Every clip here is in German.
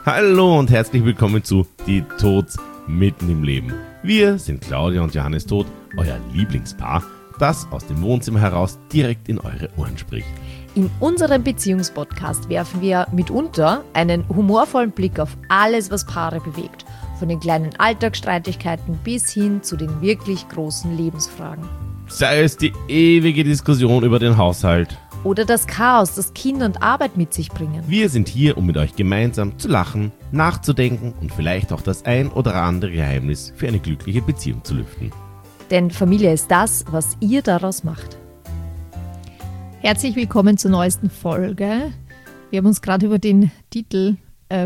Hallo und herzlich willkommen zu Die Tods mitten im Leben. Wir sind Claudia und Johannes Tod, euer Lieblingspaar, das aus dem Wohnzimmer heraus direkt in eure Ohren spricht. In unserem Beziehungspodcast werfen wir mitunter einen humorvollen Blick auf alles, was Paare bewegt. Von den kleinen Alltagsstreitigkeiten bis hin zu den wirklich großen Lebensfragen. Sei es die ewige Diskussion über den Haushalt. Oder das Chaos, das Kinder und Arbeit mit sich bringen. Wir sind hier, um mit euch gemeinsam zu lachen, nachzudenken und vielleicht auch das ein oder andere Geheimnis für eine glückliche Beziehung zu lüften. Denn Familie ist das, was ihr daraus macht. Herzlich willkommen zur neuesten Folge. Wir haben uns gerade über den Titel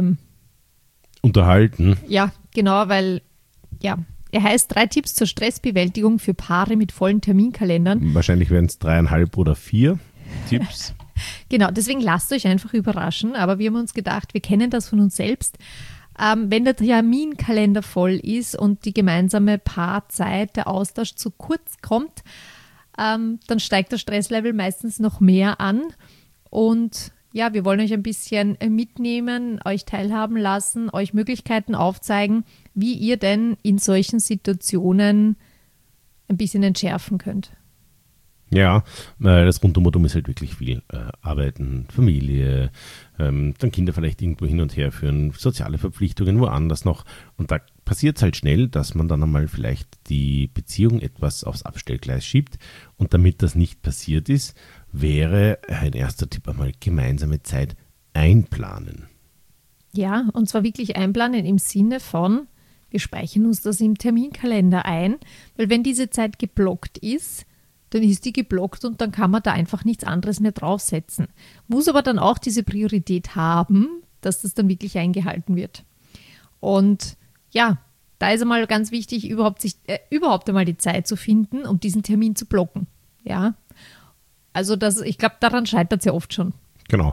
unterhalten. Ja, genau, weil er heißt 3 Tipps zur Stressbewältigung für Paare mit vollen Terminkalendern. Wahrscheinlich werden es 3,5 oder 4 Tipps. Genau, deswegen lasst euch einfach überraschen. Aber wir haben uns gedacht, wir kennen das von uns selbst. Wenn der Terminkalender voll ist und die gemeinsame Paarzeit, der Austausch zu kurz kommt, dann steigt das Stresslevel meistens noch mehr an. Und ja, wir wollen euch ein bisschen mitnehmen, euch teilhaben lassen, euch Möglichkeiten aufzeigen, wie ihr denn in solchen Situationen ein bisschen entschärfen könnt. Ja, das Rundum ist halt wirklich viel. Arbeiten, Familie, dann Kinder vielleicht irgendwo hin und her führen, soziale Verpflichtungen woanders noch. Und da passiert es halt schnell, dass man dann einmal vielleicht die Beziehung etwas aufs Abstellgleis schiebt. Und damit das nicht passiert ist, wäre ein erster Tipp einmal gemeinsame Zeit einplanen. Ja, und zwar wirklich einplanen im Sinne von, wir speichern uns das im Terminkalender ein, weil wenn diese Zeit geblockt ist, dann ist die geblockt und dann kann man da einfach nichts anderes mehr draufsetzen. Muss aber dann auch diese Priorität haben, dass das dann wirklich eingehalten wird. Und ja, da ist einmal ganz wichtig, überhaupt einmal die Zeit zu finden, um diesen Termin zu blocken. Ja, also ich glaube, daran scheitert es ja oft schon. Genau.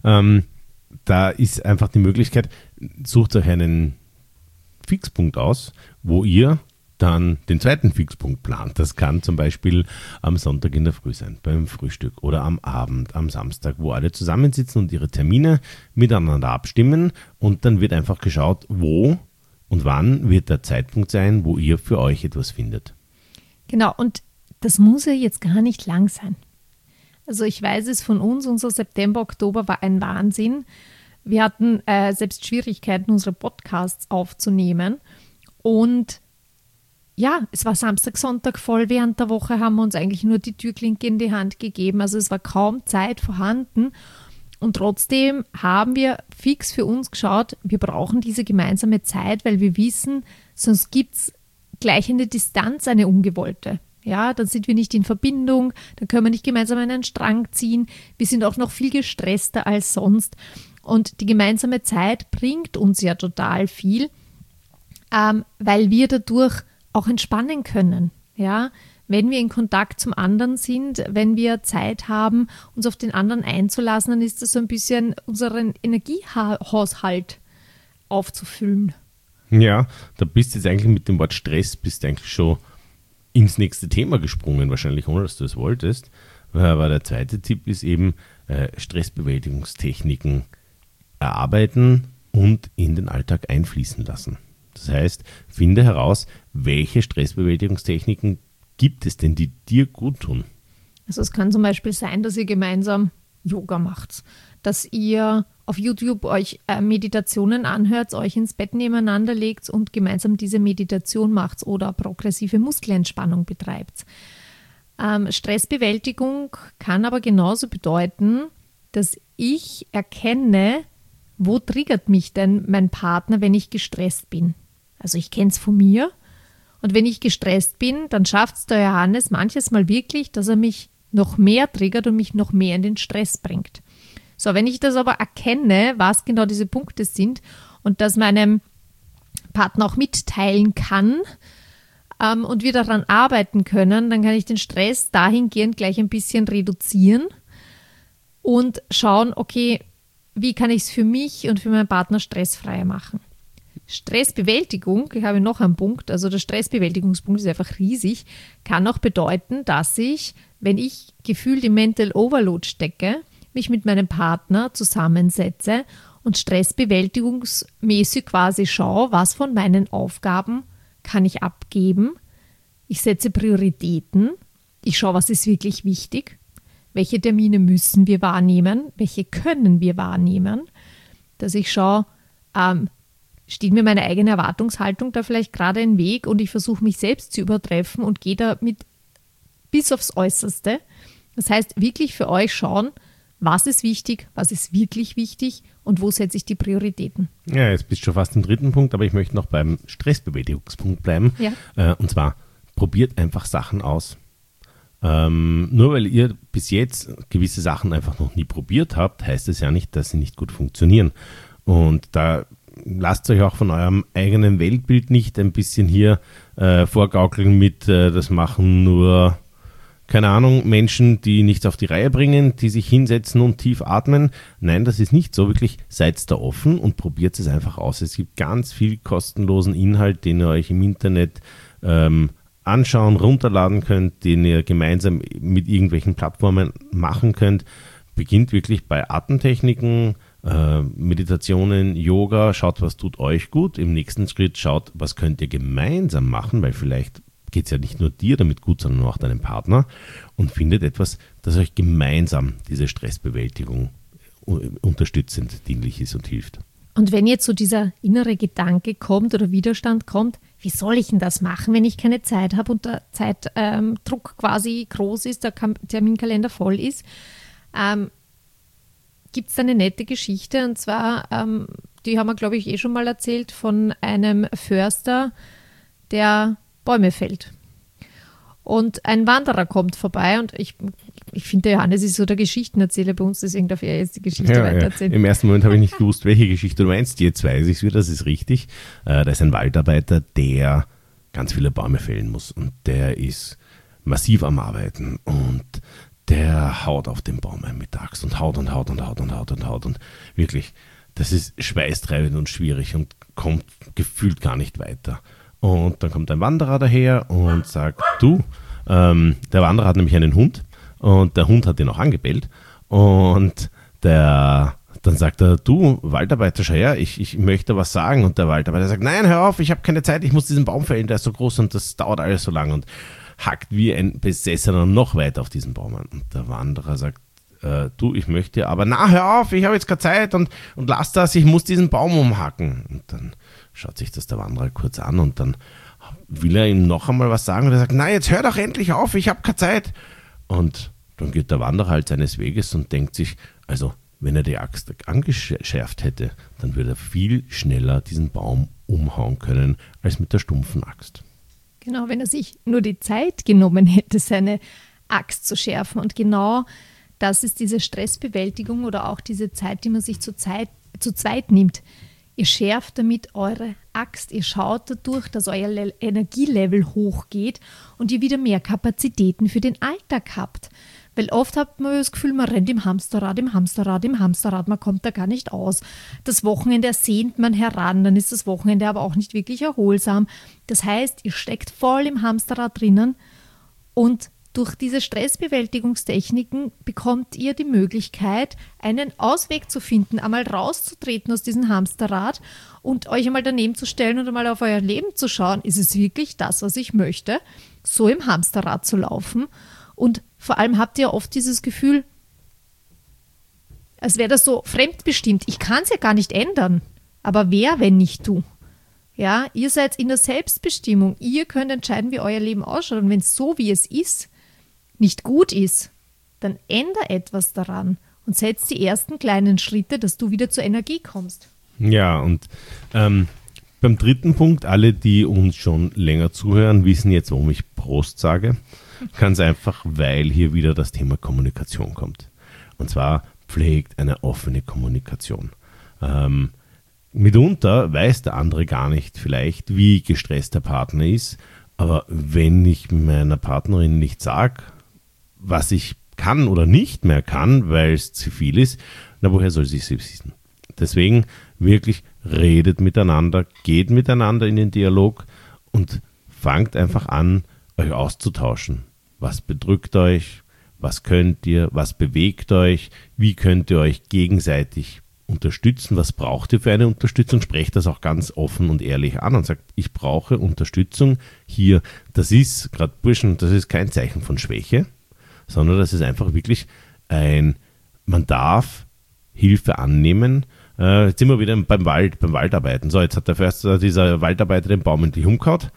Da ist einfach die Möglichkeit, sucht euch einen Fixpunkt aus, wo ihr dann den zweiten Fixpunkt plant. Das kann zum Beispiel am Sonntag in der Früh sein, beim Frühstück oder am Abend, am Samstag, wo alle zusammensitzen und ihre Termine miteinander abstimmen und dann wird einfach geschaut, wo und wann wird der Zeitpunkt sein, wo ihr für euch etwas findet. Genau, und das muss ja jetzt gar nicht lang sein. Also ich weiß es von uns, unser September, Oktober war ein Wahnsinn. Wir hatten selbst Schwierigkeiten, unsere Podcasts aufzunehmen und ja, es war Samstag, Sonntag voll. Während der Woche haben wir uns eigentlich nur die Türklinke in die Hand gegeben. Also es war kaum Zeit vorhanden. Und trotzdem haben wir fix für uns geschaut, wir brauchen diese gemeinsame Zeit, weil wir wissen, sonst gibt es gleich eine Distanz, eine ungewollte. Ja, dann sind wir nicht in Verbindung, dann können wir nicht gemeinsam einen Strang ziehen. Wir sind auch noch viel gestresster als sonst. Und die gemeinsame Zeit bringt uns ja total viel, weil wir dadurch auch entspannen können, ja, wenn wir in Kontakt zum anderen sind, wenn wir Zeit haben, uns auf den anderen einzulassen, dann ist das so ein bisschen unseren Energiehaushalt aufzufüllen. Ja, da bist du jetzt eigentlich mit dem Wort Stress, bist du eigentlich schon ins nächste Thema gesprungen, wahrscheinlich ohne, dass du es wolltest, aber der zweite Tipp ist eben Stressbewältigungstechniken erarbeiten und in den Alltag einfließen lassen. Das heißt, finde heraus, welche Stressbewältigungstechniken gibt es denn, die dir gut tun. Also es kann zum Beispiel sein, dass ihr gemeinsam Yoga macht, dass ihr auf YouTube euch Meditationen anhört, euch ins Bett nebeneinander legt und gemeinsam diese Meditation macht oder progressive Muskelentspannung betreibt. Stressbewältigung kann aber genauso bedeuten, dass ich erkenne, wo triggert mich denn mein Partner, wenn ich gestresst bin. Also ich kenne es von mir und wenn ich gestresst bin, dann schafft es der Johannes manches Mal wirklich, dass er mich noch mehr triggert und mich noch mehr in den Stress bringt. So, wenn ich das aber erkenne, was genau diese Punkte sind und das meinem Partner auch mitteilen kann und wir daran arbeiten können, dann kann ich den Stress dahingehend gleich ein bisschen reduzieren und schauen, okay, wie kann ich es für mich und für meinen Partner stressfreier machen. Stressbewältigung, ich habe noch einen Punkt, also der Stressbewältigungspunkt ist einfach riesig, kann auch bedeuten, dass ich, wenn ich gefühlt im Mental Overload stecke, mich mit meinem Partner zusammensetze und stressbewältigungsmäßig quasi schaue, was von meinen Aufgaben kann ich abgeben. Ich setze Prioritäten. Ich schaue, was ist wirklich wichtig. Welche Termine müssen wir wahrnehmen? Welche können wir wahrnehmen? Dass ich schaue, steht mir meine eigene Erwartungshaltung da vielleicht gerade im Weg und ich versuche mich selbst zu übertreffen und gehe damit bis aufs Äußerste. Das heißt, wirklich für euch schauen, was ist wichtig, was ist wirklich wichtig und wo setze ich die Prioritäten. Ja, jetzt bist du schon fast im dritten Punkt, aber ich möchte noch beim Stressbewältigungspunkt bleiben. Ja. Und zwar, probiert einfach Sachen aus. Nur weil ihr bis jetzt gewisse Sachen einfach noch nie probiert habt, heißt es ja nicht, dass sie nicht gut funktionieren. Und da lasst euch auch von eurem eigenen Weltbild nicht ein bisschen hier vorgaukeln mit, das machen nur, keine Ahnung, Menschen, die nichts auf die Reihe bringen, die sich hinsetzen und tief atmen. Nein, das ist nicht so. Wirklich seid da offen und probiert es einfach aus. Es gibt ganz viel kostenlosen Inhalt, den ihr euch im Internet anschauen, runterladen könnt, den ihr gemeinsam mit irgendwelchen Plattformen machen könnt. Beginnt wirklich bei Atemtechniken, Meditationen, Yoga, schaut, was tut euch gut. Im nächsten Schritt schaut, was könnt ihr gemeinsam machen, weil vielleicht geht es ja nicht nur dir damit gut, sondern auch deinem Partner und findet etwas, das euch gemeinsam diese Stressbewältigung unterstützend dienlich ist und hilft. Und wenn jetzt so dieser innere Gedanke kommt oder Widerstand kommt, wie soll ich denn das machen, wenn ich keine Zeit habe und der Zeitdruck quasi groß ist, der Terminkalender voll ist, gibt es eine nette Geschichte und zwar, die haben wir glaube ich schon mal erzählt, von einem Förster, der Bäume fällt. Und ein Wanderer kommt vorbei und ich finde, der Johannes ist so der Geschichtenerzähler bei uns, deswegen darf er jetzt die Geschichte weitererzählen. Ja. Im ersten Moment habe ich nicht gewusst, welche Geschichte du meinst. Jetzt weiß ich es wieder, das ist richtig. Da ist ein Waldarbeiter, der ganz viele Bäume fällen muss und der ist massiv am Arbeiten und der haut auf den Baum ein mittags und haut und wirklich, das ist schweißtreibend und schwierig und kommt gefühlt gar nicht weiter. Und dann kommt ein Wanderer daher und sagt, du, der Wanderer hat nämlich einen Hund und der Hund hat ihn auch angebellt und dann sagt er, du, Waldarbeiter, schau her, ich möchte was sagen. Und der Waldarbeiter sagt, nein, hör auf, ich habe keine Zeit, ich muss diesen Baum fällen, der ist so groß und das dauert alles so lang und hackt wie ein Besessener noch weiter auf diesen Baum an. Und der Wanderer sagt, du, ich möchte, aber na, hör auf, ich habe jetzt keine Zeit und lass das, ich muss diesen Baum umhacken. Und dann schaut sich das der Wanderer kurz an und dann will er ihm noch einmal was sagen und er sagt, na, jetzt hör doch endlich auf, ich habe keine Zeit. Und dann geht der Wanderer halt seines Weges und denkt sich, also wenn er die Axt angeschärft hätte, dann würde er viel schneller diesen Baum umhauen können als mit der stumpfen Axt. Genau, wenn er sich nur die Zeit genommen hätte, seine Axt zu schärfen. Und genau das ist diese Stressbewältigung oder auch diese Zeit, die man sich zu zweit nimmt. Ihr schärft damit eure Axt, ihr schaut dadurch, dass euer Energielevel hochgeht und ihr wieder mehr Kapazitäten für den Alltag habt. Weil oft hat man das Gefühl, man rennt im Hamsterrad, man kommt da gar nicht aus. Das Wochenende ersehnt man heran, dann ist das Wochenende aber auch nicht wirklich erholsam. Das heißt, ihr steckt voll im Hamsterrad drinnen und durch diese Stressbewältigungstechniken bekommt ihr die Möglichkeit, einen Ausweg zu finden, einmal rauszutreten aus diesem Hamsterrad und euch einmal daneben zu stellen und einmal auf euer Leben zu schauen, ist es wirklich das, was ich möchte, so im Hamsterrad zu laufen. Und vor allem habt ihr oft dieses Gefühl, als wäre das so fremdbestimmt. Ich kann es ja gar nicht ändern. Aber wer, wenn nicht du? Ja, ihr seid in der Selbstbestimmung. Ihr könnt entscheiden, wie euer Leben ausschaut. Und wenn es so, wie es ist, nicht gut ist, dann ändere etwas daran und setz die ersten kleinen Schritte, dass du wieder zur Energie kommst. Ja, und beim dritten Punkt, alle, die uns schon länger zuhören, wissen jetzt, warum ich Prost sage. Ganz einfach, weil hier wieder das Thema Kommunikation kommt. Und zwar pflegt eine offene Kommunikation. Mitunter weiß der andere gar nicht vielleicht, wie gestresst der Partner ist, aber wenn ich meiner Partnerin nicht sage, was ich kann oder nicht mehr kann, weil es zu viel ist, na, woher soll sie es wissen? Deswegen wirklich redet miteinander, geht miteinander in den Dialog und fangt einfach an, euch auszutauschen. Was bedrückt euch? Was könnt ihr? Was bewegt euch? Wie könnt ihr euch gegenseitig unterstützen, was braucht ihr für eine Unterstützung, sprecht das auch ganz offen und ehrlich an und sagt, ich brauche Unterstützung hier. Das ist, gerade Burschen, das ist kein Zeichen von Schwäche, sondern das ist einfach wirklich man darf Hilfe annehmen. Jetzt sind wir wieder beim Waldarbeiten. So, jetzt hat der Förster dieser Waldarbeiter den Baum endlich umgehauen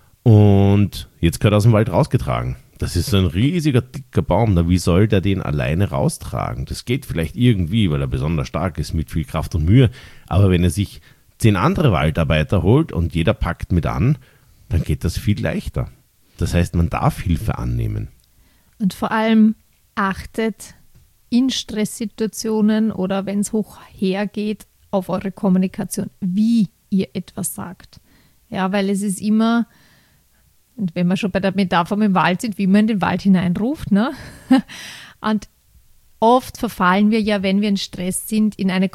und jetzt gehört er aus dem Wald rausgetragen. Das ist so ein riesiger, dicker Baum. Wie soll der den alleine raustragen? Das geht vielleicht irgendwie, weil er besonders stark ist, mit viel Kraft und Mühe. Aber wenn er sich 10 andere Waldarbeiter holt und jeder packt mit an, dann geht das viel leichter. Das heißt, man darf Hilfe annehmen. Und vor allem achtet in Stresssituationen oder wenn es hoch hergeht, auf eure Kommunikation, wie ihr etwas sagt. Ja, weil es ist immer... Und wenn wir schon bei der Metapher mit dem Wald sind, wie man in den Wald hineinruft. Ne? Und oft verfallen wir ja, wenn wir in Stress sind, in eine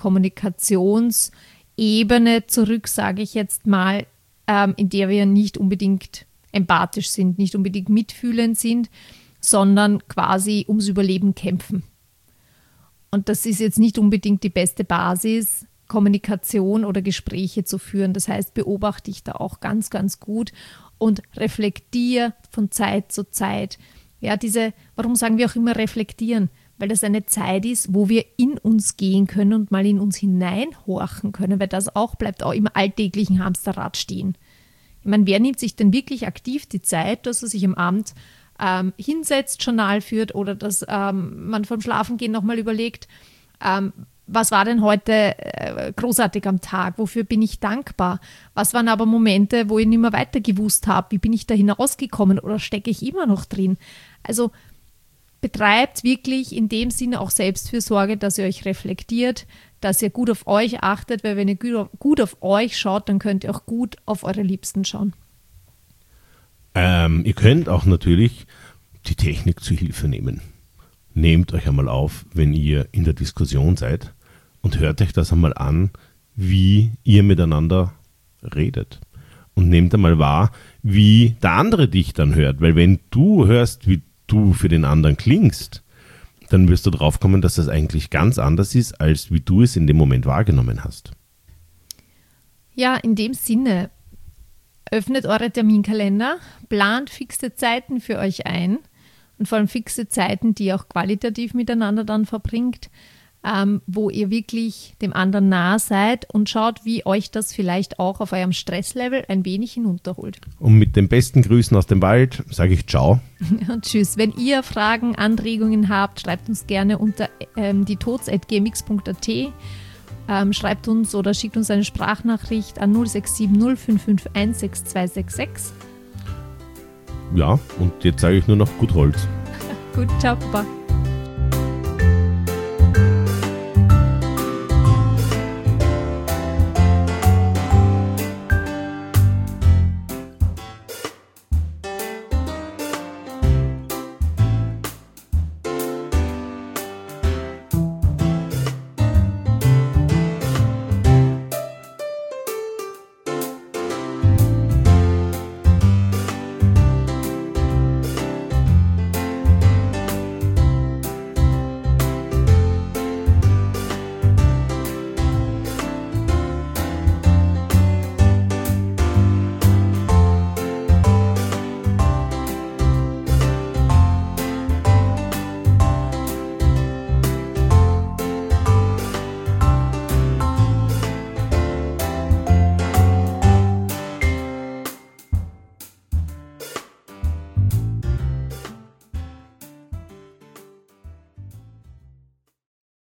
Kommunikationsebene zurück, sage ich jetzt mal, in der wir nicht unbedingt empathisch sind, nicht unbedingt mitfühlend sind, sondern quasi ums Überleben kämpfen. Und das ist jetzt nicht unbedingt die beste Basis, Kommunikation oder Gespräche zu führen. Das heißt, beobachte ich da auch ganz, ganz gut und reflektiere von Zeit zu Zeit. Ja, warum sagen wir auch immer reflektieren? Weil das eine Zeit ist, wo wir in uns gehen können und mal in uns hineinhorchen können, weil das auch bleibt auch im alltäglichen Hamsterrad stehen. Ich meine, wer nimmt sich denn wirklich aktiv die Zeit, dass er sich am Abend hinsetzt, Journal führt oder dass man vom Schlafengehen nochmal überlegt, was war denn heute großartig am Tag? Wofür bin ich dankbar? Was waren aber Momente, wo ich nicht mehr weiter gewusst habe? Wie bin ich da hinausgekommen oder stecke ich immer noch drin? Also betreibt wirklich in dem Sinne auch Selbstfürsorge, dass ihr euch reflektiert, dass ihr gut auf euch achtet, weil wenn ihr gut auf euch schaut, dann könnt ihr auch gut auf eure Liebsten schauen. Ihr könnt auch natürlich die Technik zu Hilfe nehmen. Nehmt euch einmal auf, wenn ihr in der Diskussion seid und hört euch das einmal an, wie ihr miteinander redet. Und nehmt einmal wahr, wie der andere dich dann hört. Weil wenn du hörst, wie du für den anderen klingst, dann wirst du drauf kommen, dass das eigentlich ganz anders ist, als wie du es in dem Moment wahrgenommen hast. Ja, in dem Sinne, öffnet eure Terminkalender, plant fixe Zeiten für euch ein. Und vor allem fixe Zeiten, die ihr auch qualitativ miteinander dann verbringt, wo ihr wirklich dem anderen nah seid und schaut, wie euch das vielleicht auch auf eurem Stresslevel ein wenig hinunterholt. Und mit den besten Grüßen aus dem Wald sage ich Ciao. Und tschüss. Wenn ihr Fragen, Anregungen habt, schreibt uns gerne unter dietoz@gmx.at. Schreibt uns oder schickt uns eine Sprachnachricht an 067 0551 6266. Ja, und jetzt sage ich nur noch gut Holz. Gut, ciao, Papa.